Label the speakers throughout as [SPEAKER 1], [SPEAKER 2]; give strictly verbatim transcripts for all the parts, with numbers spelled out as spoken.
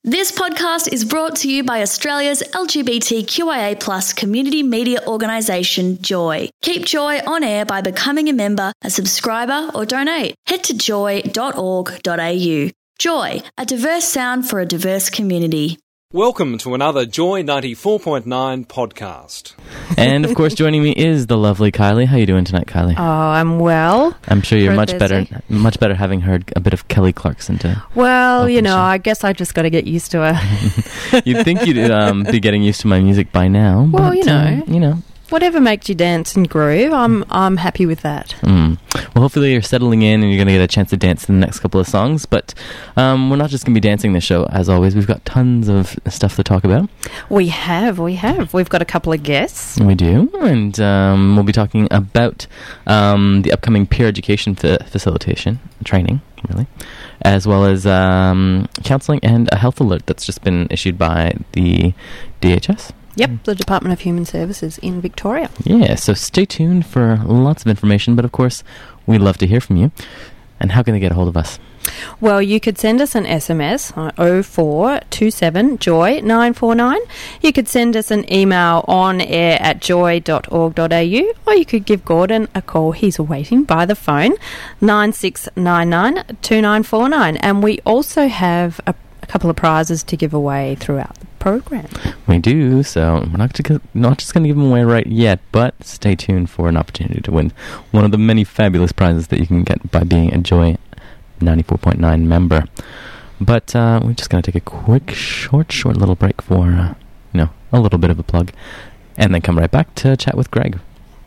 [SPEAKER 1] This podcast is brought to you by Australia's L G B T Q I A plus community media organisation, Joy. Keep Joy on air by becoming a member, a subscriber or donate. Head to joy dot org dot a u. Joy, a diverse sound for a diverse community.
[SPEAKER 2] Welcome to another Joy ninety-four point nine podcast.
[SPEAKER 3] And, of course, joining me is the lovely Kylie. How are you doing tonight, Kylie?
[SPEAKER 4] Oh, I'm well.
[SPEAKER 3] I'm sure you're
[SPEAKER 4] For
[SPEAKER 3] much
[SPEAKER 4] Thursday.
[SPEAKER 3] better much better having heard a bit of Kelly Clarkson today.
[SPEAKER 4] Well, you
[SPEAKER 3] Welcome,
[SPEAKER 4] know,
[SPEAKER 3] Sean.
[SPEAKER 4] I guess I just got to get used to her.
[SPEAKER 3] You'd think you'd um, be getting used to my music by now.
[SPEAKER 4] Well,
[SPEAKER 3] but,
[SPEAKER 4] you know.
[SPEAKER 3] um, you know.
[SPEAKER 4] Whatever makes you dance and groove, I'm I'm happy with that.
[SPEAKER 3] Mm. Well, hopefully you're settling in and you're going to get a chance to dance in the next couple of songs. But um, we're not just going to be dancing this show, as always. We've got tons of stuff to talk about.
[SPEAKER 4] We have, we have. We've got a couple of guests.
[SPEAKER 3] We do. And um, we'll be talking about um, the upcoming peer education fa- facilitation training, really, as well as um, counselling and a health alert that's just been issued by the D H S.
[SPEAKER 4] Yep, the Department of Human Services in Victoria.
[SPEAKER 3] Yeah, so stay tuned for lots of information, but of course, we'd love to hear from you. And how can they get a hold of us?
[SPEAKER 4] Well, you could send us an S M S on oh four two seven joy nine four nine. You could send us an email on air at joy dot org dot a u, or you could give Gordon a call. He's waiting by the phone, nine six nine nine two nine four nine. And we also have a, a couple of prizes to give away throughout the program.
[SPEAKER 3] We do, so we're not, to, not just going to give them away right yet, but stay tuned for an opportunity to win one of the many fabulous prizes that you can get by being a Joy ninety-four point nine member. But uh, we're just going to take a quick, short, short little break for, uh, you know, a little bit of a plug, and then come right back to chat with Greg.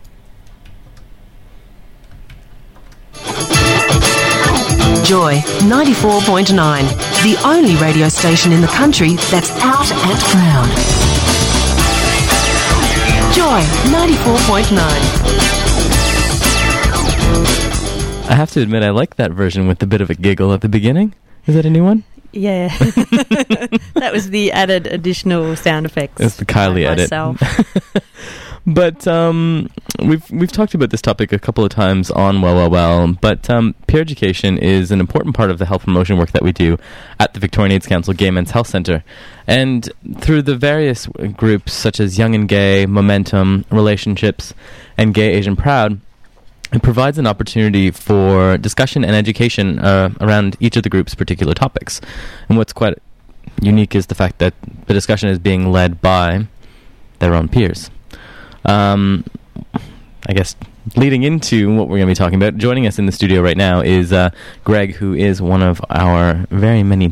[SPEAKER 5] Joy ninety-four point nine, the only radio station in the country that's out and proud. Joy ninety-four point nine.
[SPEAKER 3] I have to admit, I like that version with a bit of a giggle at the beginning. Is that a new one?
[SPEAKER 4] Yeah. That was the added additional sound effects.
[SPEAKER 3] It's the Kylie
[SPEAKER 4] by
[SPEAKER 3] edit.
[SPEAKER 4] myself.
[SPEAKER 3] But um, we've we've talked about this topic a couple of times on Well Well Well, but um, peer education is an important part of the health promotion work that we do at the Victorian AIDS Council Gay Men's Health Centre. And through the various groups such as Young and Gay, Momentum, Relationships, and Gay Asian Proud, it provides an opportunity for discussion and education uh, around each of the group's particular topics. And what's quite unique is the fact that the discussion is being led by their own peers. Um, I guess leading into what we're going to be talking about, joining us in the studio right now is uh, Greg, who is one of our very many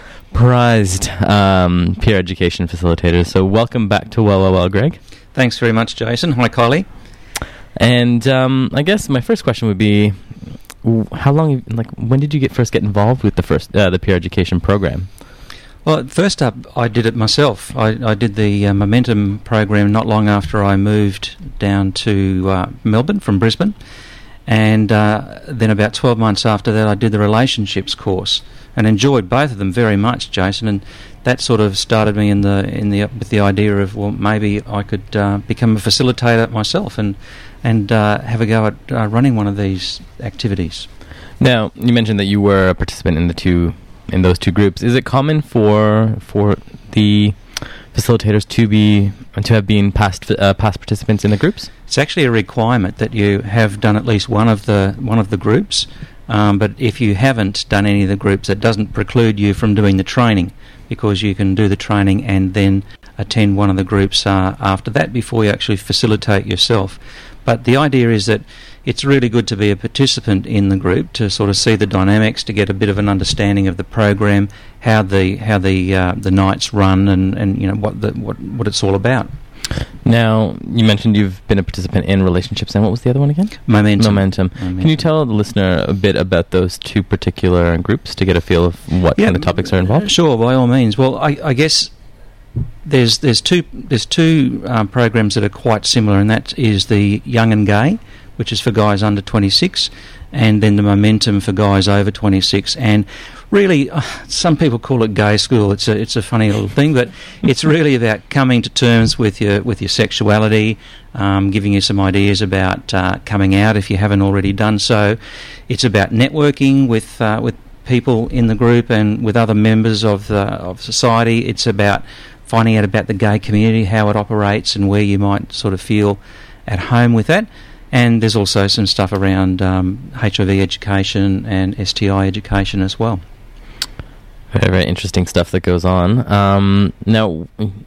[SPEAKER 3] prized um, peer education facilitators. So welcome back to Well Well Well, Greg.
[SPEAKER 6] Thanks very much, Jason. Hi, Kylie.
[SPEAKER 3] And um, I guess my first question would be, w- how long, like, when did you get first get involved with the first uh, the peer education program?
[SPEAKER 6] Well, first up, I did it myself. I, I did the uh, Momentum program not long after I moved down to uh, Melbourne from Brisbane. And uh, then about twelve months after that, I did the Relationships course and enjoyed both of them very much, Jason. And that sort of started me in the in the with the idea of, well, maybe I could uh, become a facilitator myself and and uh, have a go at uh, running one of these activities.
[SPEAKER 3] Now, you mentioned that you were a participant in the two in those two groups. Is it common for for the facilitators to be to have been past uh, past participants in the groups?
[SPEAKER 6] It's actually a requirement that you have done at least one of the one of the groups. Um, but if you haven't done any of the groups, it doesn't preclude you from doing the training, because you can do the training and then attend one of the groups uh, after that before you actually facilitate yourself. But the idea is that it's really good to be a participant in the group, to sort of see the dynamics, to get a bit of an understanding of the program, how the how the uh, the nights run, and, and you know what the what what it's all about.
[SPEAKER 3] Now, you mentioned you've been a participant in Relationships, and what was the other one again?
[SPEAKER 6] Momentum.
[SPEAKER 3] Momentum.
[SPEAKER 6] Momentum.
[SPEAKER 3] Can you tell the listener a bit about those two particular groups to get a feel of what
[SPEAKER 6] Yeah,
[SPEAKER 3] kind of topics are involved?
[SPEAKER 6] Sure, by all means. Well, I, I guess there's there's two there's two um, programs that are quite similar, and that is the Young and Gay, which is for guys under twenty-six, and then the Momentum for guys over twenty-six. And really, uh, some people call it gay school. It's a it's a funny little thing, but it's really about coming to terms with your with your sexuality, um, giving you some ideas about uh, coming out if you haven't already done so. It's about networking with uh, with people in the group and with other members of the, of society. It's about finding out about the gay community, how it operates, and where you might sort of feel at home with that. And there's also some stuff around um, H I V education and S T I education as well.
[SPEAKER 3] Very, very interesting stuff that goes on. Um, now,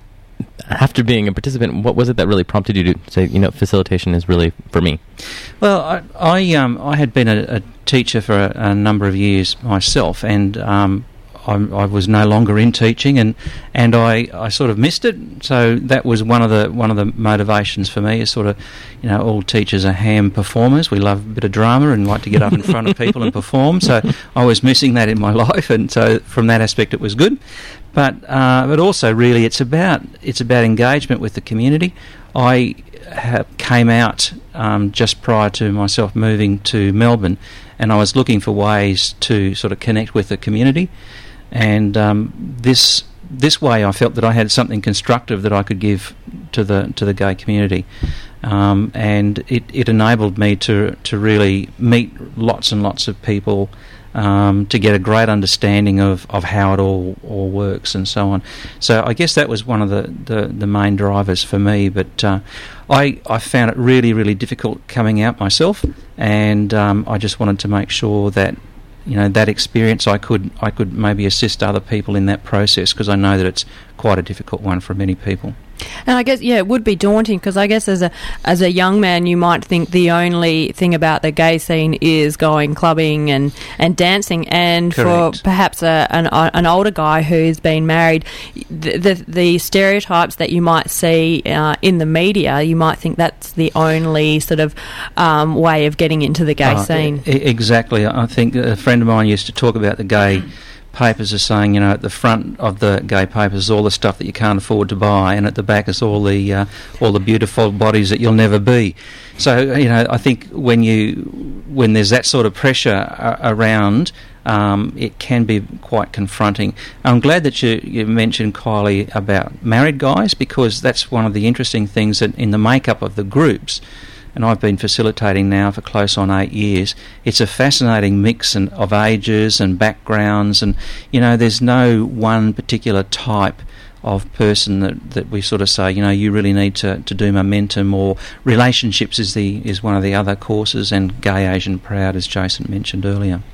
[SPEAKER 3] after being a participant, what was it that really prompted you to say, you know, facilitation is really for me?
[SPEAKER 6] Well, I I, um, I had been a, a teacher for a, a number of years myself, and um, I, I was no longer in teaching, and, and I, I sort of missed it. So that was one of the one of the motivations for me. Is sort of, you know, all teachers are ham performers. We love a bit of drama and like to get up in front of people and perform. So I was missing that in my life, and so from that aspect, it was good. But uh, but also, really, it's about it's about engagement with the community. I ha- came out um, just prior to myself moving to Melbourne, and I was looking for ways to sort of connect with the community. And um, this this way, I felt that I had something constructive that I could give to the to the gay community, um, and it, it enabled me to to really meet lots and lots of people, um, to get a great understanding of, of how it all, all works and so on. So I guess that was one of the, the, the main drivers for me. But uh, I I found it really really difficult coming out myself, and um, I just wanted to make sure that, you know, that experience I could I could maybe assist other people in that process, because I know that it's quite a difficult one for many people.
[SPEAKER 4] And I guess, yeah, it would be daunting, because I guess as a as a young man, you might think the only thing about the gay scene is going clubbing and, and dancing. And
[SPEAKER 6] Correct.
[SPEAKER 4] For perhaps a, an, an older guy who's been married, the the, the stereotypes that you might see uh, in the media, you might think that's the only sort of um, way of getting into the gay
[SPEAKER 6] Oh,
[SPEAKER 4] scene.
[SPEAKER 6] e- exactly. I think a friend of mine used to talk about the gay papers as saying, you know, at the front of the gay papers is all the stuff that you can't afford to buy, and at the back is all the uh, all the beautiful bodies that you'll never be. So, you know, I think when you when there's that sort of pressure uh, around, um, it can be quite confronting. I'm glad that you, you mentioned, Kylie, about married guys, because that's one of the interesting things that in the makeup of the groups. And I've been facilitating now for close on eight years. It's a fascinating mix and, of ages and backgrounds, and, you know, there's no one particular type of person that, that we sort of say, you know, you really need to, to do momentum, or relationships is the is one of the other courses, and Gay Asian Proud, as Jason mentioned earlier.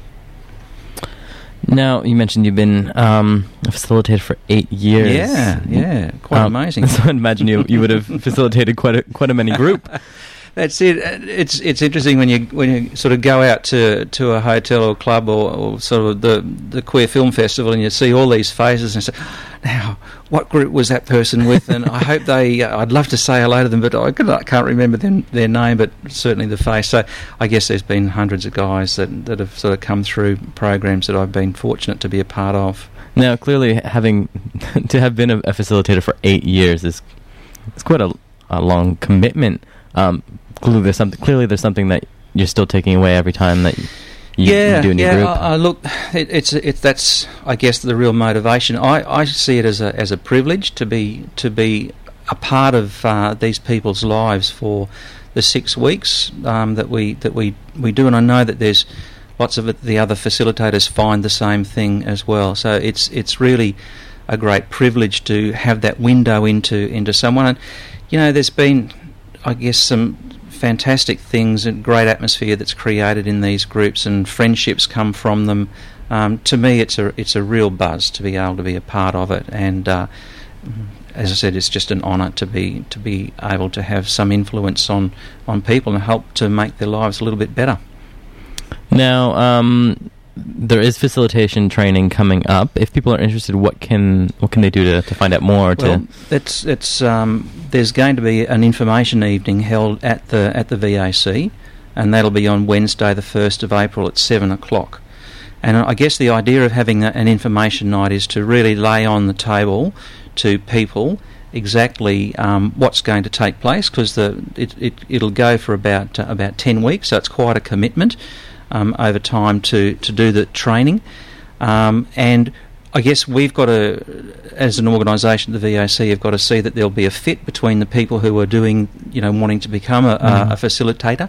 [SPEAKER 3] Now, you mentioned you've been um, a facilitator for eight years.
[SPEAKER 6] Yeah, yeah, quite
[SPEAKER 3] Um,
[SPEAKER 6] amazing.
[SPEAKER 3] So I imagine you you would have facilitated quite a quite a many group.
[SPEAKER 6] That's it. It's it's interesting when you when you sort of go out to, to a hotel or club, or, or sort of the the queer film festival, and you see all these faces and say, now, what group was that person with? And I hope they, uh, I'd love to say hello to them, but I can't remember them, their name, but certainly the face. So I guess there's been hundreds of guys that, that have sort of come through programs that I've been fortunate to be a part of.
[SPEAKER 3] Now, clearly, having to have been a, a facilitator for eight years is it's quite a, a long commitment. Um, clearly, there's something. Clearly, there's something that you're still taking away every time that you,
[SPEAKER 6] yeah,
[SPEAKER 3] you do a new
[SPEAKER 6] yeah.
[SPEAKER 3] group.
[SPEAKER 6] I, I look, it, it's it's that's I guess the real motivation. I, I see it as a as a privilege to be to be a part of uh, these people's lives for the six weeks um, that we that we, we do, and I know that there's lots of it, the other facilitators find the same thing as well. So it's it's really a great privilege to have that window into into someone. And you know, there's been, I guess, some fantastic things and great atmosphere that's created in these groups, and friendships come from them. Um, to me, it's a it's a real buzz to be able to be a part of it, and uh, as I said, it's just an honour to be to be able to have some influence on, on people and help to make their lives a little bit better.
[SPEAKER 3] Now, um, there is facilitation training coming up. If people are interested, what can what can they do to, to find out more?
[SPEAKER 6] Well,
[SPEAKER 3] to
[SPEAKER 6] it's it's um, there's going to be an information evening held at the at the V A C, and that'll be on Wednesday, the first of April at seven o'clock. And I guess the idea of having a, an information night is to really lay on the table to people exactly um, what's going to take place, because the it, it it'll go for about uh, about ten weeks, so it's quite a commitment um, over time to to do the training, um, and I guess we've got to, as an organisation, the V A C, have got to see that there'll be a fit between the people who are doing, you know, wanting to become a, mm. a, a facilitator,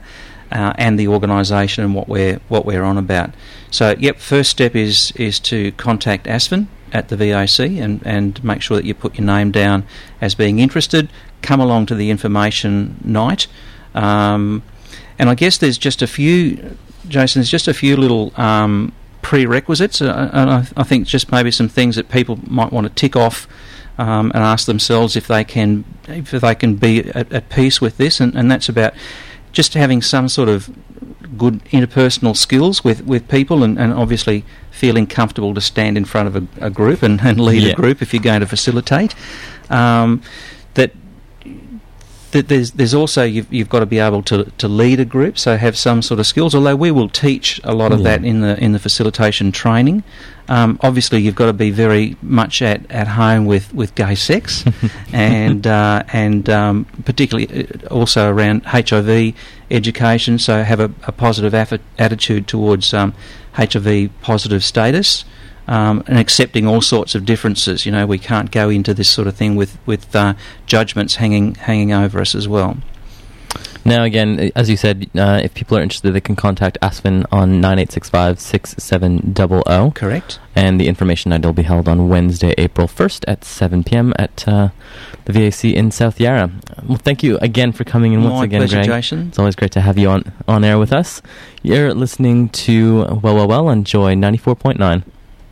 [SPEAKER 6] uh, and the organisation and what we're what we're on about. So, yep, first step is is to contact ASFIN at the V A C and, and make sure that you put your name down as being interested. Come along to the information night. Um, and I guess there's just a few, Jason, there's just a few little um, prerequisites. Uh, and I, I think just maybe some things that people might want to tick off um, and ask themselves if they can if they can be at, at peace with this. And, and that's about just having some sort of good interpersonal skills with, with people and, and obviously feeling comfortable to stand in front of a, a group and, and lead yeah. a group if you're going to facilitate. Um, that that there's there's also you've you've got to be able to, to lead a group, so have some sort of skills. Although we will teach a lot of yeah. that in the in the facilitation training. Um, obviously, you've got to be very much at, at home with, with gay sex, and uh, and um, particularly also around H I V education. So have a, a positive affi- attitude towards um, H I V positive status. Um, and accepting all sorts of differences. You know, we can't go into this sort of thing with with uh, judgments hanging hanging over us as well.
[SPEAKER 3] Now, again, as you said, uh, if people are interested, they can contact ASFIN on nine eight six five, six seven zero zero.
[SPEAKER 6] Correct.
[SPEAKER 3] And the information night will be held on Wednesday, April first at seven p.m. at uh, the V A C in South Yarra. Well, thank you again for coming in once
[SPEAKER 6] My
[SPEAKER 3] again,
[SPEAKER 6] pleasure,
[SPEAKER 3] Greg.
[SPEAKER 6] Jason.
[SPEAKER 3] It's always great to have you on, on air with us. You're listening to Well, Well, Well on Joy ninety-four point nine.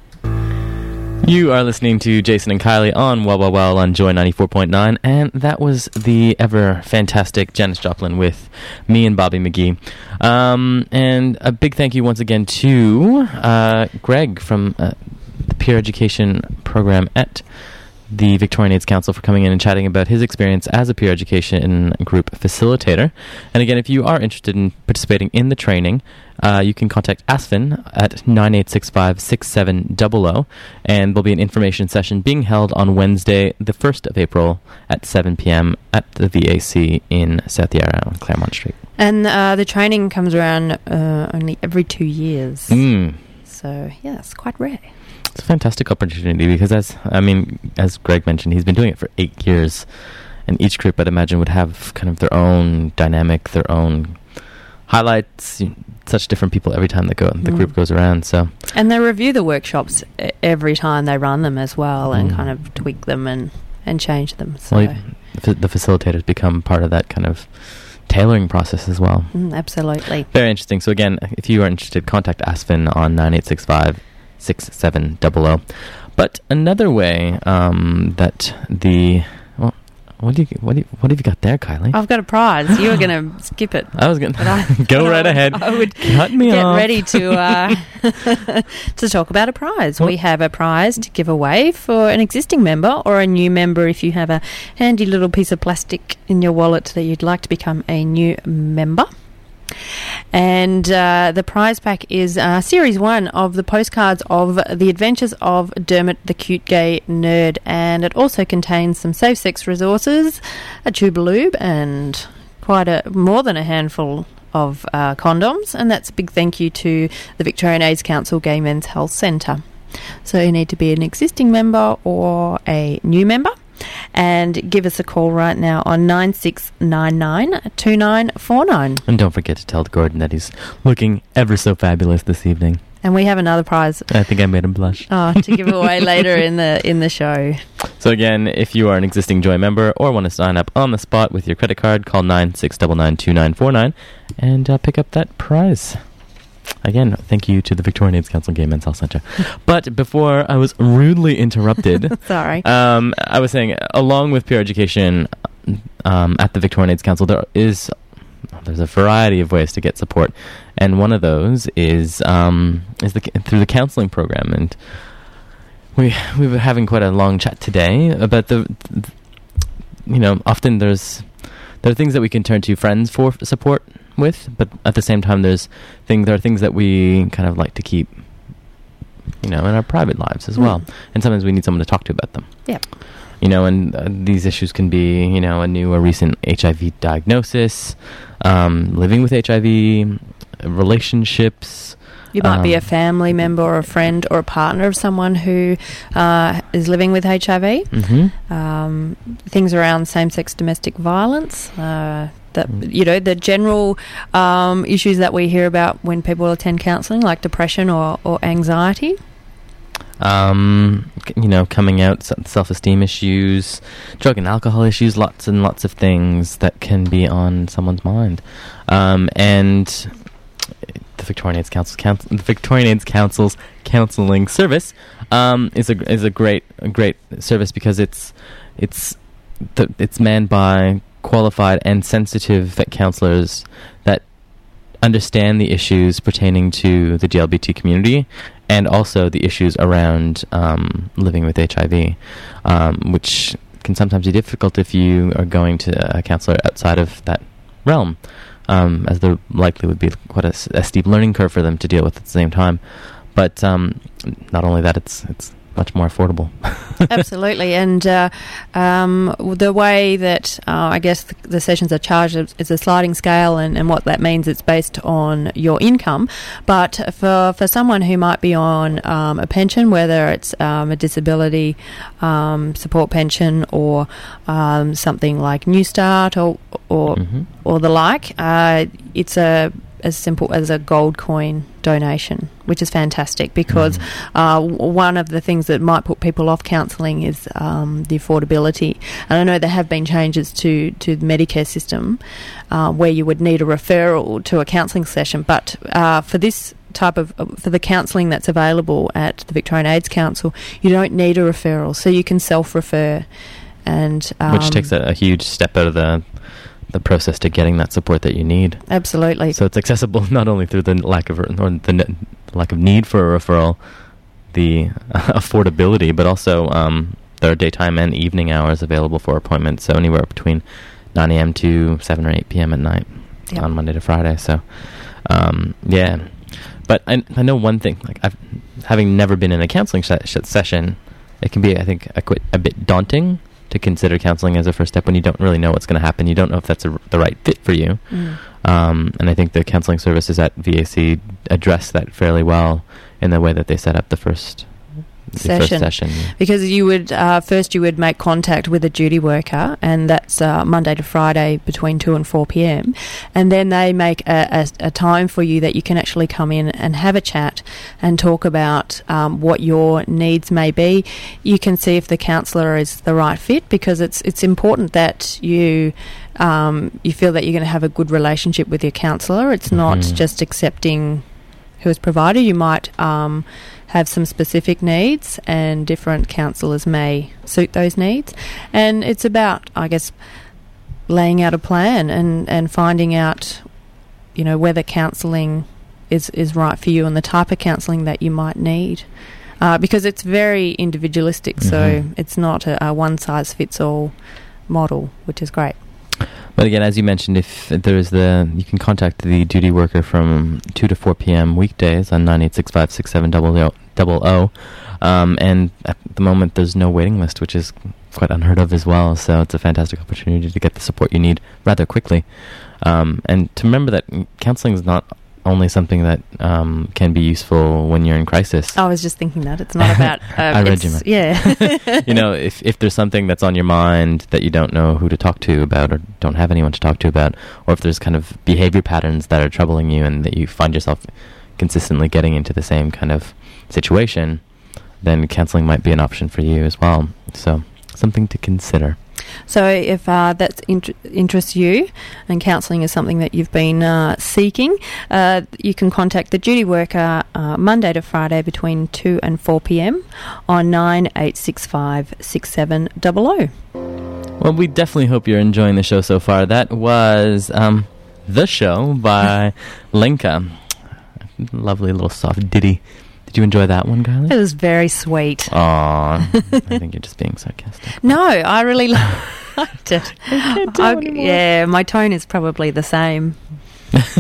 [SPEAKER 3] You are listening to Jason and Kylie on Well, Well, Well on Joy ninety-four point nine, and that was the ever fantastic Janis Joplin with me and Bobby McGee. Um, and a big thank you once again to uh, Greg from uh, the Peer Education Program at the Victorian AIDS Council for coming in and chatting about his experience as a peer education group facilitator. And again, if you are interested in participating in the training, uh, you can contact ASFIN at nine eight six five, six seven zero zero, and there'll be an information session being held on Wednesday, the first of April at seven p.m. at the V A C in South Yarra on Claremont Street.
[SPEAKER 4] And uh, the training comes around uh, only every two years.
[SPEAKER 3] Mm.
[SPEAKER 4] So, yeah, it's quite rare.
[SPEAKER 3] It's a fantastic opportunity because, as I mean, as Greg mentioned, he's been doing it for eight years, and each group, I'd imagine, would have kind of their own dynamic, their own highlights. Such different people every time they go, the mm. group goes around. So,
[SPEAKER 4] and they review the workshops every time they run them as well, and
[SPEAKER 3] mm.
[SPEAKER 4] kind of tweak them and, and change them. So,
[SPEAKER 3] well, the facilitators become part of that kind of tailoring process as well.
[SPEAKER 4] Mm, absolutely,
[SPEAKER 3] very interesting. So, again, if you are interested, contact ASFIN on nine eight six five. six seven zero zero. But another way um, that the well, what do you what do you, what have you got there, Kylie?
[SPEAKER 4] I've got a prize. You were going to skip it.
[SPEAKER 3] I was going to go right
[SPEAKER 4] I,
[SPEAKER 3] ahead.
[SPEAKER 4] I would
[SPEAKER 3] cut me
[SPEAKER 4] get
[SPEAKER 3] off.
[SPEAKER 4] ready to uh, to talk about a prize.
[SPEAKER 3] What?
[SPEAKER 4] We have a prize to give away for an existing member or a new member. If you have a handy little piece of plastic in your wallet that you'd like to become a new member. And uh, the prize pack is uh, series one of the postcards of The Adventures of Dermot the Cute Gay Nerd, and it also contains some safe sex resources, a tubalube, and quite a more than a handful of uh, condoms. And that's a big thank you to the Victorian AIDS Council Gay Men's Health Centre. So you need to be an existing member or a new member. And give us a call right now on nine six nine nine, two nine four nine.
[SPEAKER 3] And don't forget to tell Gordon that he's looking ever so fabulous this evening.
[SPEAKER 4] And we have another prize.
[SPEAKER 3] I think I made him blush.
[SPEAKER 4] Oh, to give away later in the in the show.
[SPEAKER 3] So again, if you are an existing Joy member or want to sign up on the spot with your credit card, call nine six nine nine, two nine four nine and uh, pick up that prize. Again, thank you to the Victorian AIDS Council Gay Men's Health Centre. But before I was rudely interrupted,
[SPEAKER 4] sorry,
[SPEAKER 3] um, I was saying, along with peer education um, at the Victorian AIDS Council, there is there's a variety of ways to get support, and one of those is um, is the, through the counselling program. And we we were having quite a long chat today about the, the you know, often there's there are things that we can turn to friends for support with, but at the same time there's things there are things that we kind of like to keep, you know, in our private lives as well. Mm. And sometimes we need someone to talk to about them.
[SPEAKER 4] Yeah.
[SPEAKER 3] You know, and uh, these issues can be, you know, a new or recent H I V diagnosis, um, living with H I V, relationships.
[SPEAKER 4] You might
[SPEAKER 3] um,
[SPEAKER 4] be a family member or a friend or a partner of someone who uh, is living with H I V.
[SPEAKER 3] Mm-hmm.
[SPEAKER 4] Um, things around same-sex domestic violence. Uh, that you know the general um, issues that we hear about when people attend counselling, like depression or, or anxiety?
[SPEAKER 3] Um, you know, coming out, self-esteem issues, drug and alcohol issues, lots and lots of things that can be on someone's mind. Um, and the Victorian AIDS Council, Council the Victorian AIDS Council's counselling service um, is a is a great a great service because it's it's the, it's manned by qualified and sensitive counsellors that understand the issues pertaining to the G L B T community and also the issues around um, living with H I V, um, which can sometimes be difficult if you are going to a counsellor outside of that realm, um, as there likely would be quite a, a steep learning curve for them to deal with at the same time. But um, not only that, it's it's much more affordable.
[SPEAKER 4] Absolutely, and uh, um, the way that uh, I guess the, the sessions are charged is, is a sliding scale, and, and what that means, it's based on your income. But for for someone who might be on um, a pension, whether it's um, a disability um, support pension or um, something like New Start or or mm-hmm. or the like, uh, it's a as simple as a gold coin donation, which is fantastic because mm. uh, w- one of the things that might put people off counselling is um, the affordability. And I know there have been changes to, to the Medicare system uh, where you would need a referral to a counselling session, but uh, for this type of, for the counselling that's available at the Victorian AIDS Council, you don't need a referral, so you can self-refer. And um,
[SPEAKER 3] which takes a, a huge step out of the the process to getting that support that you need.
[SPEAKER 4] Absolutely.
[SPEAKER 3] So it's accessible not only through the lack of or the ne- lack of need for a referral, the uh, affordability, but also um, there are daytime and evening hours available for appointments. So anywhere between nine a.m. to seven or eight p.m. at night yep. on Monday to Friday. So um, yeah, but I, I know one thing. Like I've having never been in a counselling sh- sh- session, it can be I think a, quit, a bit daunting to consider counselling as a first step when you don't really know what's going to happen. You don't know if that's a, the right fit for you. Mm. Um, and I think the counselling services at V A C address that fairly well in the way that they set up the first the
[SPEAKER 4] session.
[SPEAKER 3] First session yeah.
[SPEAKER 4] Because you would uh, first you would make contact with a duty worker, and that's uh, Monday to Friday between two and four p.m. And then they make a, a, a time for you that you can actually come in and have a chat and talk about um, what your needs may be. You can see if the counsellor is the right fit, because it's it's important that you um, you feel that you're going to have a good relationship with your counsellor. It's mm-hmm. not just accepting who is provided. You might um, have some specific needs, and different counsellors may suit those needs. And it's about, I guess, laying out a plan and, and finding out, you know, whether counselling is, is right for you and the type of counselling that you might need. Uh, because it's very individualistic, mm-hmm. so it's not a, a one-size-fits-all model, which is great.
[SPEAKER 3] But again, as you mentioned, if there is the, you can contact the duty worker from two to four p.m. weekdays on nine eight six five six seven zero zero. Um, and at the moment, there's no waiting list, which is quite unheard of as well. So it's a fantastic opportunity to get the support you need rather quickly. Um, and to remember that counseling is not only something that um, can be useful when you're in crisis.
[SPEAKER 4] I was just thinking that. It's not about... Um,
[SPEAKER 3] I read you, man.
[SPEAKER 4] Yeah.
[SPEAKER 3] You know, if, if there's something that's on your mind that you don't know who to talk to about or don't have anyone to talk to about, or if there's kind of behavior patterns that are troubling you and that you find yourself consistently getting into the same kind of situation, then counseling might be an option for you as well. So, something to consider.
[SPEAKER 4] So if uh, that int- interests you and counselling is something that you've been uh, seeking, uh, you can contact the duty worker uh, Monday to Friday between two and four p.m. on nine eight six five six seven zero zero.
[SPEAKER 3] Well, we definitely hope you're enjoying the show so far. That was um, The Show by Lenka. Lovely little soft ditty. Did you enjoy that one, Kylie?
[SPEAKER 4] It was very sweet.
[SPEAKER 3] Aw, I think you're just being sarcastic.
[SPEAKER 4] No, I really liked it.
[SPEAKER 3] I can't do
[SPEAKER 4] I,
[SPEAKER 3] anymore.
[SPEAKER 4] Yeah, my tone is probably the same.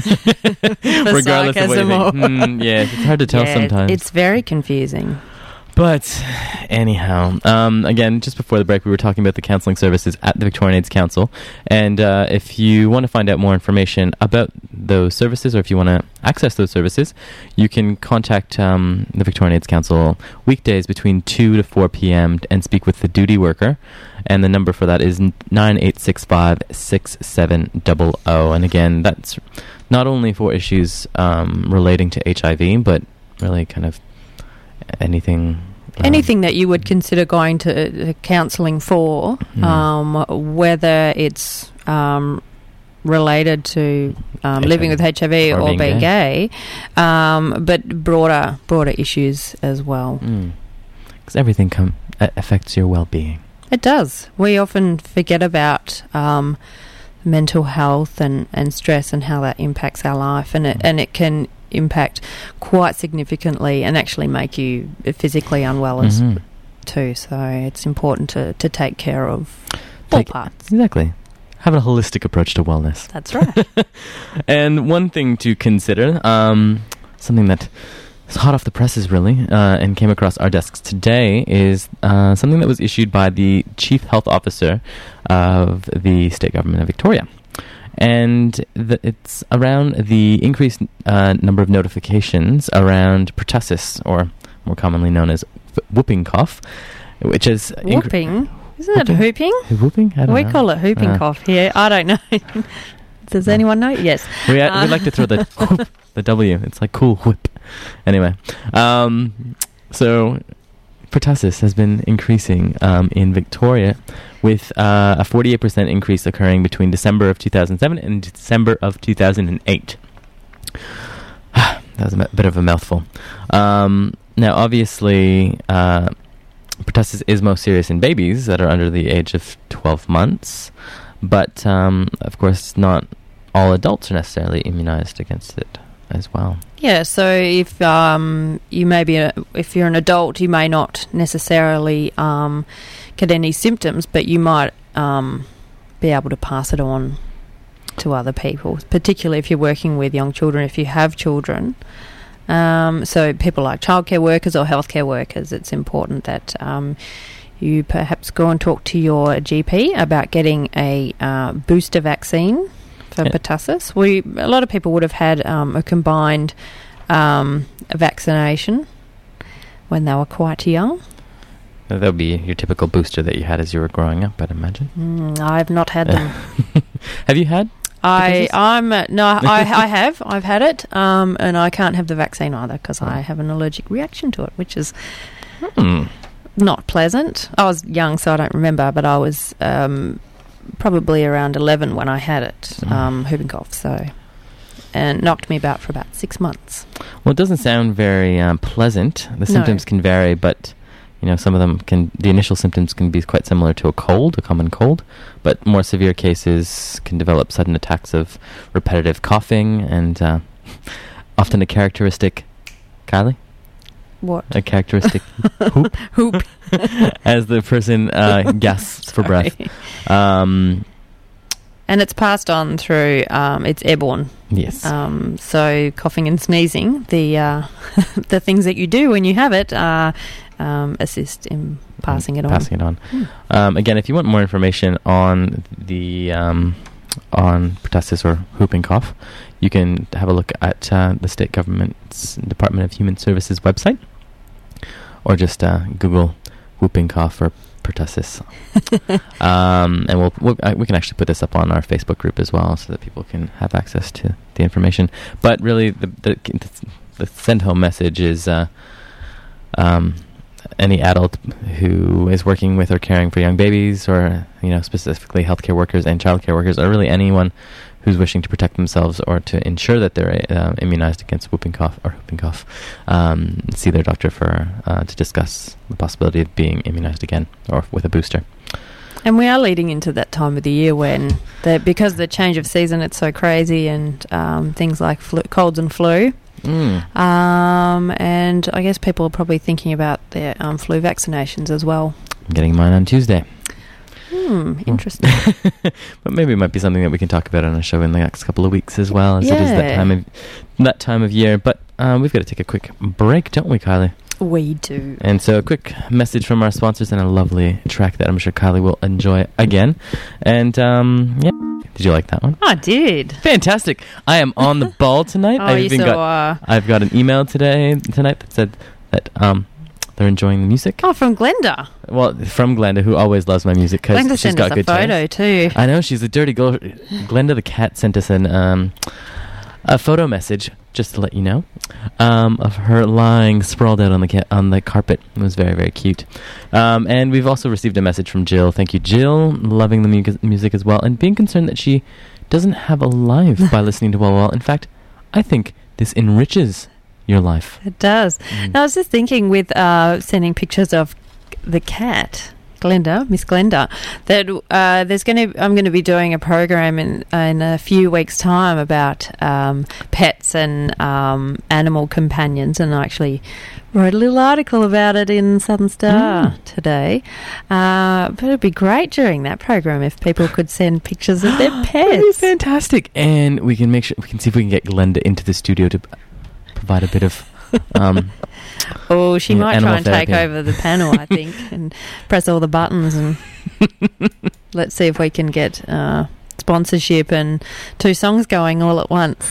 [SPEAKER 3] Regardless of what you think. Mm, yeah, it's hard to tell
[SPEAKER 4] yeah,
[SPEAKER 3] sometimes.
[SPEAKER 4] It's very confusing.
[SPEAKER 3] But anyhow, um, again, just before the break, we were talking about the counselling services at the Victorian AIDS Council. And uh, if you want to find out more information about those services, or if you want to access those services, you can contact um, the Victorian AIDS Council weekdays between two to four p.m. and speak with the duty worker. And the number for that is nine eight six five, six seven zero zero. And again, that's not only for issues um, relating to H I V, but really kind of anything um,
[SPEAKER 4] anything that you would consider going to uh, counselling for,
[SPEAKER 3] mm.
[SPEAKER 4] um, whether it's um, related to um, living with H I V or, or being, being gay, gay um, but broader broader issues as well.
[SPEAKER 3] Because mm. everything com- affects your well-being.
[SPEAKER 4] It does. We often forget about um, mental health and, and stress and how that impacts our life, and it, and it can impact quite significantly and actually make you physically unwell as
[SPEAKER 3] mm-hmm.
[SPEAKER 4] too. So it's important to, to take care of
[SPEAKER 3] take,
[SPEAKER 4] all parts.
[SPEAKER 3] Exactly. Have a holistic approach to wellness.
[SPEAKER 4] That's right.
[SPEAKER 3] And one thing to consider, um, something that is hot off the presses really, uh, and came across our desks today, is uh, something that was issued by the Chief Health Officer of the State Government of Victoria. And the, it's around the increased uh, number of notifications around pertussis, or more commonly known as whooping cough, which is...
[SPEAKER 4] Whooping?
[SPEAKER 3] Incre-
[SPEAKER 4] Isn't it whooping?
[SPEAKER 3] Whooping? I don't
[SPEAKER 4] we
[SPEAKER 3] know.
[SPEAKER 4] call it whooping
[SPEAKER 3] uh,
[SPEAKER 4] cough here. I don't know. Does anyone know? Yes.
[SPEAKER 3] We, uh,
[SPEAKER 4] uh,
[SPEAKER 3] we like to throw the whoop, the W. It's like cool whip. Anyway, um, so pertussis has been increasing um, in Victoria, with uh, a forty-eight percent increase occurring between December of two thousand seven and December of two thousand eight. That was a m- bit of a mouthful. Um, now, obviously, uh, pertussis is most serious in babies that are under the age of twelve months, but um, of course, not all adults are necessarily immunized against it as well.
[SPEAKER 4] Yeah, so if um, you may be a, if you're an adult, you may not necessarily um, get any symptoms, but you might um, be able to pass it on to other people, particularly if you're working with young children, if you have children. Um, so people like childcare workers or healthcare workers, it's important that um, you perhaps go and talk to your G P about getting a uh, booster vaccine for yeah. pertussis. We a lot of people would have had um, a combined um, vaccination when they were quite young.
[SPEAKER 3] That would be your typical booster that you had as you were growing up, I'd imagine.
[SPEAKER 4] Mm, I've not had them.
[SPEAKER 3] Have you had?
[SPEAKER 4] I I'm uh, no I I have I've had it um, and I can't have the vaccine either because I have an allergic reaction to it, which is
[SPEAKER 3] hmm.
[SPEAKER 4] not pleasant. I was young, so I don't remember, but I was um, probably around eleven when I had it, mm. um, whooping cough. So, and knocked me about for about six months.
[SPEAKER 3] Well, it doesn't sound very um, pleasant. The symptoms no. can vary, but you know, some of them can. The initial symptoms can be quite similar to a cold, a common cold, but more severe cases can develop sudden attacks of repetitive coughing and uh, often a characteristic. Kylie.
[SPEAKER 4] What?
[SPEAKER 3] A characteristic whoop.
[SPEAKER 4] Whoop.
[SPEAKER 3] As the person uh, gasps for breath. Um,
[SPEAKER 4] and it's passed on through, um, it's airborne.
[SPEAKER 3] Yes.
[SPEAKER 4] Um, so coughing and sneezing, the uh, the things that you do when you have it, uh, um, assist in passing it on.
[SPEAKER 3] Passing it on.
[SPEAKER 4] Mm.
[SPEAKER 3] Um, again, if you want more information on the um, on pertussis or whooping cough, you can have a look at uh, the state government's Department of Human Services website, or just uh, Google whooping cough or pertussis. um, and we'll, we'll uh, we can actually put this up on our Facebook group as well, so that people can have access to the information. But really, the the, the send home message is uh, um, any adult who is working with or caring for young babies, or you know, specifically healthcare workers and childcare workers, or really anyone who's wishing to protect themselves or to ensure that they're uh, immunized against whooping cough or whooping cough, um, see their doctor for uh, to discuss the possibility of being immunized again or with a booster.
[SPEAKER 4] And we are leading into that time of the year when, the, because of the change of season, it's so crazy, and um, things like flu, colds and flu.
[SPEAKER 3] Mm.
[SPEAKER 4] Um, and I guess people are probably thinking about their um, flu vaccinations as well.
[SPEAKER 3] I'm getting mine on Tuesday.
[SPEAKER 4] Hmm, interesting.
[SPEAKER 3] But maybe it might be something that we can talk about on a show in the next couple of weeks as well, as
[SPEAKER 4] yeah.
[SPEAKER 3] it is that time of that time of year. But um, we've got to take a quick break, don't we, Kylie?
[SPEAKER 4] We do.
[SPEAKER 3] And so a quick message from our sponsors and a lovely track that I'm sure Kylie will enjoy again. And, um, yeah. Did you like that one?
[SPEAKER 4] I did.
[SPEAKER 3] Fantastic. I am on the ball tonight.
[SPEAKER 4] Oh,
[SPEAKER 3] I've
[SPEAKER 4] you
[SPEAKER 3] even
[SPEAKER 4] so
[SPEAKER 3] got,
[SPEAKER 4] are.
[SPEAKER 3] I've got an email today, tonight that said that, um, they're enjoying the music.
[SPEAKER 4] Oh, from Glenda.
[SPEAKER 3] Well, from Glenda, who always loves my music because
[SPEAKER 4] Glenda
[SPEAKER 3] she's
[SPEAKER 4] sent
[SPEAKER 3] got
[SPEAKER 4] us a
[SPEAKER 3] good
[SPEAKER 4] photo
[SPEAKER 3] taste.
[SPEAKER 4] too.
[SPEAKER 3] I know, she's a dirty girl. Glenda the cat sent us an um, a photo message, just to let you know, um, of her lying sprawled out on the ca- on the carpet. It was very, very cute. Um, and we've also received a message from Jill. Thank you, Jill. Loving the mu- music as well, and being concerned that she doesn't have a life by listening to Well Well. In fact, I think this enriches your life.
[SPEAKER 4] It does.
[SPEAKER 3] Mm.
[SPEAKER 4] Now, I was just thinking with uh, sending pictures of the cat, Glenda, Miss Glenda, that uh, there's going to I'm going to be doing a program in in a few weeks' time about um, pets and um, animal companions, and I actually wrote a little article about it in Southern Star
[SPEAKER 3] Mm.
[SPEAKER 4] today. Uh, but it'd be great during that program if people could send pictures of their
[SPEAKER 3] That'd be
[SPEAKER 4] pets.
[SPEAKER 3] fantastic. And we can make sure we can see if we can get Glenda into the studio to provide a bit of um,
[SPEAKER 4] Oh, she
[SPEAKER 3] Yeah,
[SPEAKER 4] might try
[SPEAKER 3] animal
[SPEAKER 4] and take
[SPEAKER 3] therapy.
[SPEAKER 4] over the panel, I think, and press all the buttons. And let's see if we can get uh, sponsorship and two songs going all at once.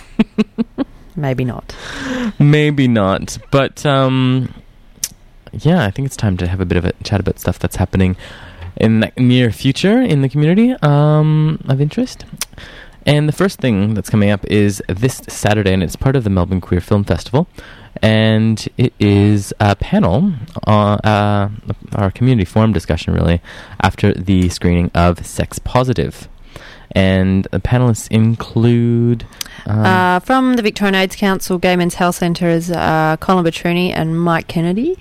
[SPEAKER 4] Maybe not.
[SPEAKER 3] maybe not. But um, yeah, I think it's time to have a bit of a chat about stuff that's happening in the near future in the community um, of interest. And the first thing that's coming up is this Saturday, and it's part of the Melbourne Queer Film Festival. And it is a panel, uh, uh, our community forum discussion, really, after the screening of Sex Positive. And the panelists include... Um,
[SPEAKER 4] Uh, from the Victorian AIDS Council Gay Men's Health Centre is uh, Colin Batruni and Mike Kennedy.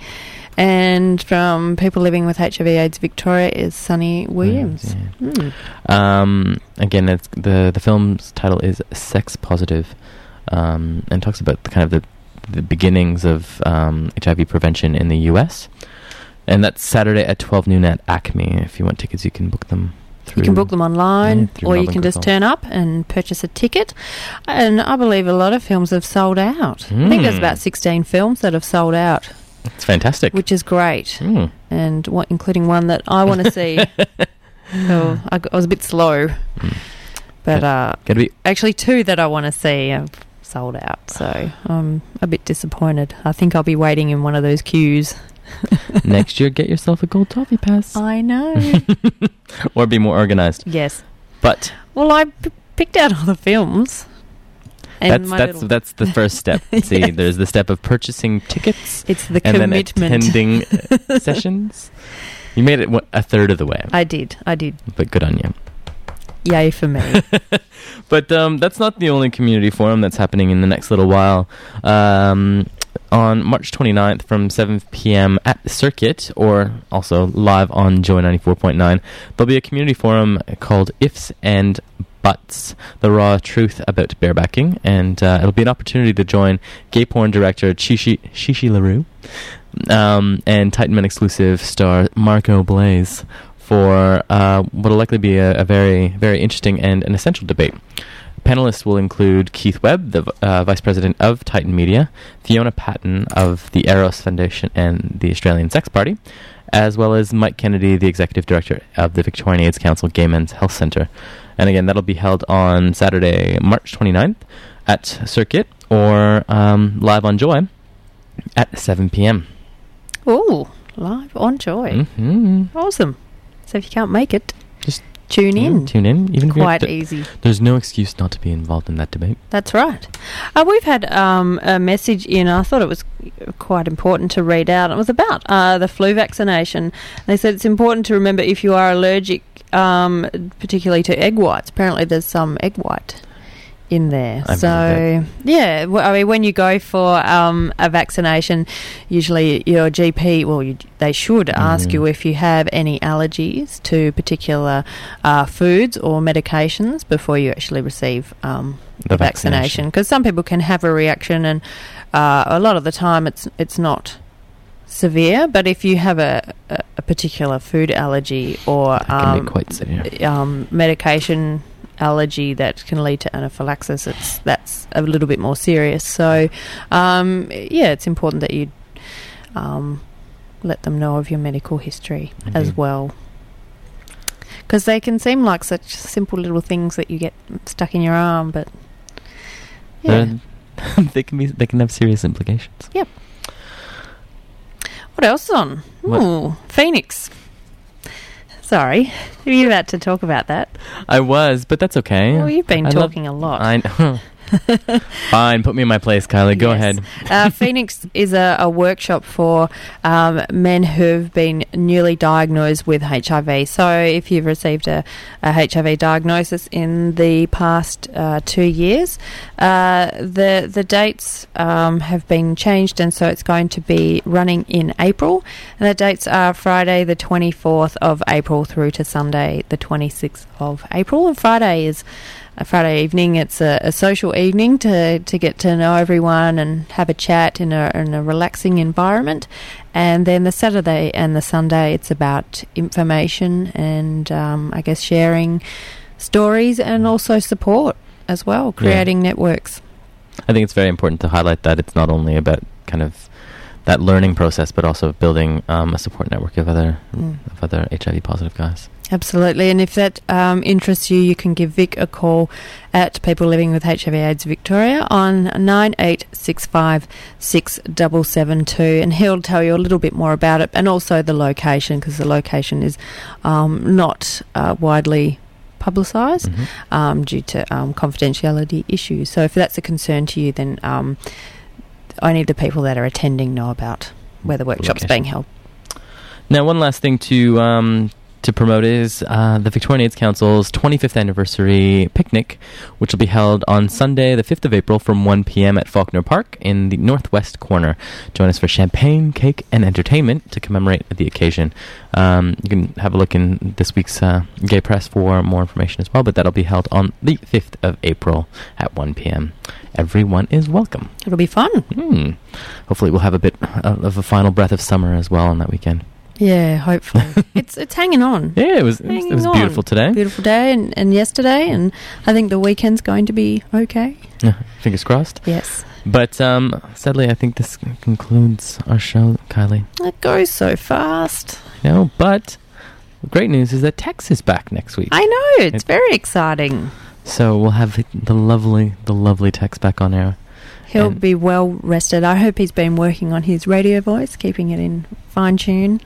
[SPEAKER 4] And from People Living with H I V AIDS Victoria is Sunny Williams.
[SPEAKER 3] yeah.
[SPEAKER 4] Mm.
[SPEAKER 3] Um, again, it's the the film's title is Sex Positive, um, and talks about the kind of the, the beginnings of um, H I V prevention in the U S. And that's Saturday at twelve noon at Acme. If you want tickets, you can book them through.
[SPEAKER 4] You can book them online,
[SPEAKER 3] Yeah, through
[SPEAKER 4] or you
[SPEAKER 3] Melbourne
[SPEAKER 4] can just
[SPEAKER 3] Queer
[SPEAKER 4] turn up and purchase a ticket. And I believe a lot of films have sold out. I think there's
[SPEAKER 3] Mm.
[SPEAKER 4] about sixteen films that have sold out,
[SPEAKER 3] It's fantastic.
[SPEAKER 4] which is great.
[SPEAKER 3] Mm.
[SPEAKER 4] And what, including one that I want to see. So I, g- I was a bit slow,
[SPEAKER 3] Mm.
[SPEAKER 4] but uh,
[SPEAKER 3] Gotta be
[SPEAKER 4] actually two that I want to see have sold out. So I'm a bit disappointed. I think I'll be waiting in one of those queues.
[SPEAKER 3] next year. Get yourself a gold toffee pass,
[SPEAKER 4] I know.
[SPEAKER 3] or be more organized.
[SPEAKER 4] Yes.
[SPEAKER 3] But
[SPEAKER 4] Well, I p- picked out all the films. And
[SPEAKER 3] that's
[SPEAKER 4] my
[SPEAKER 3] that's
[SPEAKER 4] little-
[SPEAKER 3] that's the first step. See,
[SPEAKER 4] Yes.
[SPEAKER 3] there's the step of purchasing tickets
[SPEAKER 4] It's the
[SPEAKER 3] and then
[SPEAKER 4] commitment.
[SPEAKER 3] attending uh, sessions. You made it one- a third of the way,
[SPEAKER 4] I did. I did.
[SPEAKER 3] but good on you.
[SPEAKER 4] Yay for me.
[SPEAKER 3] But um, that's not the only community forum that's happening in the next little while. Um, on March twenty-ninth from seven p.m. at the Circuit, or also live on Joy ninety-four point nine, there'll be a community forum called Ifs and Buts, the raw truth about barebacking, and uh, it'll be an opportunity to join gay porn director Shishi, Shishi LaRue um, and Titan Men exclusive star Marco Blaze for uh, what will likely be a, a very, very interesting and an essential debate. Panelists will include Keith Webb, the uh, Vice President of Titan Media, Fiona Patton of the Eros Foundation and the Australian Sex Party, as well as Mike Kennedy, the Executive Director of the Victorian AIDS Council Gay Men's Health Centre. And again, that'll be held on Saturday, March twenty-ninth at Circuit, or um, live on Joy at seven p.m.
[SPEAKER 4] Ooh, live on Joy.
[SPEAKER 3] Mm-hmm.
[SPEAKER 4] Awesome. So if you can't make it,
[SPEAKER 3] Just
[SPEAKER 4] tune in.
[SPEAKER 3] Mm, tune in. Even if you're
[SPEAKER 4] Quite
[SPEAKER 3] d-
[SPEAKER 4] easy.
[SPEAKER 3] There's no excuse not to be involved in that debate.
[SPEAKER 4] That's right. Uh, we've had um, a message in. I thought it was quite important to read out. It was about uh, the flu vaccination. They said it's important to remember if you are allergic, um, particularly to egg whites. Apparently, there's some egg white in there.
[SPEAKER 3] I've
[SPEAKER 4] so
[SPEAKER 3] heard
[SPEAKER 4] yeah, well, I mean, when you go for um, a vaccination, usually your G P, well, you, they should ask
[SPEAKER 3] Mhm.
[SPEAKER 4] you if you have any allergies to particular uh, foods or medications before you actually receive um,
[SPEAKER 3] The
[SPEAKER 4] the vaccination. Because some people can have a reaction, and uh, a lot of the time it's it's not severe. But if you have a, a, a particular food allergy or
[SPEAKER 3] That can be
[SPEAKER 4] um,
[SPEAKER 3] quite severe.
[SPEAKER 4] um, medication allergy that can lead to anaphylaxis, it's that's a little bit more serious. So, um, yeah, it's important that you um, let them know of your medical history
[SPEAKER 3] Indeed.
[SPEAKER 4] as well. Because they can seem like such simple little things that you get stuck in your arm, but yeah.
[SPEAKER 3] they can be. They can have serious implications.
[SPEAKER 4] Yep. What else is on?
[SPEAKER 3] What?
[SPEAKER 4] Ooh, Phoenix. Sorry, were you about to talk about that?
[SPEAKER 3] I was, but that's okay.
[SPEAKER 4] Well, you've been
[SPEAKER 3] I
[SPEAKER 4] talking
[SPEAKER 3] love,
[SPEAKER 4] a lot.
[SPEAKER 3] I know. Fine, put me in my place, Kylie. Go
[SPEAKER 4] Yes.
[SPEAKER 3] ahead.
[SPEAKER 4] uh, Phoenix is a, a workshop for um, men who've been newly diagnosed with H I V. So if you've received a, a H I V diagnosis in the past uh, two years, uh, the the dates um, have been changed, and so it's going to be running in April. And the dates are Friday the twenty-fourth of April through to Sunday the twenty-sixth of April. And Friday is a Friday evening. It's a, a social evening to, to get to know everyone and have a chat in a, in a relaxing environment. And then the Saturday and the Sunday, it's about information and um, I guess sharing stories and also support as well, creating yeah. networks.
[SPEAKER 3] I think it's very important to highlight that it's not only about kind of that learning process, but also building um, a support network of other mm. of other H I V positive guys.
[SPEAKER 4] Absolutely, and if that um, interests you, you can give Vic a call at People Living with H I V AIDS Victoria on nine eight six five six seven seven two, and he'll tell you a little bit more about it, and also the location, because the location is um, not uh, widely publicised mm-hmm. um, due to um, confidentiality issues. So if that's a concern to you, then um, only the people that are attending know about where the workshop's
[SPEAKER 3] location.
[SPEAKER 4] being held.
[SPEAKER 3] Now, one last thing to um, to promote is uh, the Victorian AIDS Council's twenty-fifth anniversary picnic, which will be held on Sunday, the fifth of April, from one p.m. at Faulkner Park in the northwest corner. Join us for champagne, cake, and entertainment to commemorate the occasion. Um, you can have a look in this week's uh, Gay Press for more information as well, but that'll be held on the fifth of April at one p.m. Everyone is welcome.
[SPEAKER 4] It'll be fun.
[SPEAKER 3] Hmm. Hopefully we'll have a bit of a final breath of summer as well on that weekend.
[SPEAKER 4] Yeah, hopefully. it's it's hanging on.
[SPEAKER 3] Yeah, it was it was, it was beautiful today.
[SPEAKER 4] Beautiful day and, and yesterday, and I think the weekend's going to be okay.
[SPEAKER 3] Yeah, fingers crossed.
[SPEAKER 4] Yes.
[SPEAKER 3] But um, sadly, I think this concludes our show, Kylie.
[SPEAKER 4] It goes so fast.
[SPEAKER 3] No, but the great news is that Tex is back next week.
[SPEAKER 4] I know, it's
[SPEAKER 3] it,
[SPEAKER 4] very exciting.
[SPEAKER 3] So we'll have the lovely, the lovely Tex back on air.
[SPEAKER 4] He'll
[SPEAKER 3] and
[SPEAKER 4] be well rested. I hope he's been working on his radio voice, keeping it in fine tune.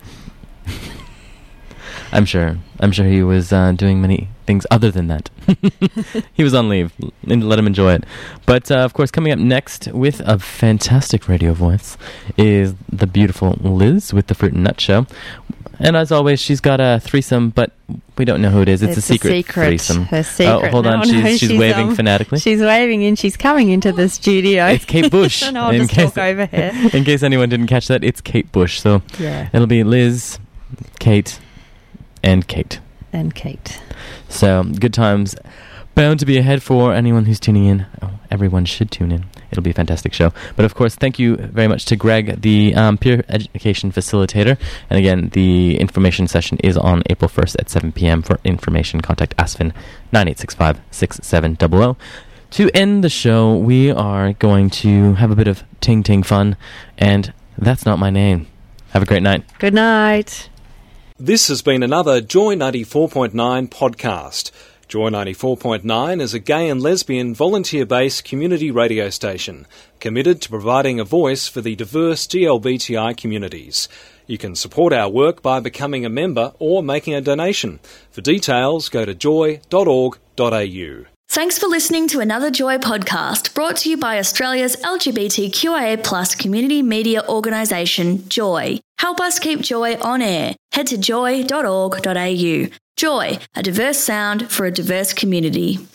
[SPEAKER 3] I'm sure. I'm sure he was uh, doing many things other than that. He was on leave. Let him enjoy it. But, uh, of course, coming up next with a fantastic radio voice is the beautiful Liz with the Fruit and Nut Show. And as always, she's got a threesome, but we don't know who it is. It's,
[SPEAKER 4] it's
[SPEAKER 3] a secret,
[SPEAKER 4] a secret
[SPEAKER 3] threesome.
[SPEAKER 4] Her secret.
[SPEAKER 3] Oh, hold
[SPEAKER 4] no,
[SPEAKER 3] on. She's,
[SPEAKER 4] no,
[SPEAKER 3] she's,
[SPEAKER 4] she's
[SPEAKER 3] waving
[SPEAKER 4] um,
[SPEAKER 3] fanatically.
[SPEAKER 4] She's waving and she's coming into the studio.
[SPEAKER 3] It's Kate Bush.
[SPEAKER 4] And I'll
[SPEAKER 3] in
[SPEAKER 4] just
[SPEAKER 3] case,
[SPEAKER 4] talk over her.
[SPEAKER 3] In case anyone didn't catch that, it's Kate Bush. So
[SPEAKER 4] yeah.
[SPEAKER 3] It'll be Liz, Kate, and Kate.
[SPEAKER 4] And Kate.
[SPEAKER 3] So good times bound to be ahead for anyone who's tuning in. Oh, everyone should tune in. It'll be a fantastic show. But of course, thank you very much to Greg, the um, peer education facilitator. And again, the information session is on April first at seven p.m. For information, contact ASFIN nine eight six five six seven zero zero. To end the show, we are going to have a bit of ting ting fun. And that's not my name. Have a great night.
[SPEAKER 4] Good night.
[SPEAKER 2] This has been another Joy ninety-four point nine podcast. Joy ninety-four point nine is a gay and lesbian volunteer-based community radio station committed to providing a voice for the diverse G L B T I communities. You can support our work by becoming a member or making a donation. For details, go to joy dot org dot a u.
[SPEAKER 1] Thanks for listening to another Joy podcast brought to you by Australia's L G B T Q I A plus community media organisation, Joy. Help us keep Joy on air. Head to joy dot org dot a u. Joy, a diverse sound for a diverse community.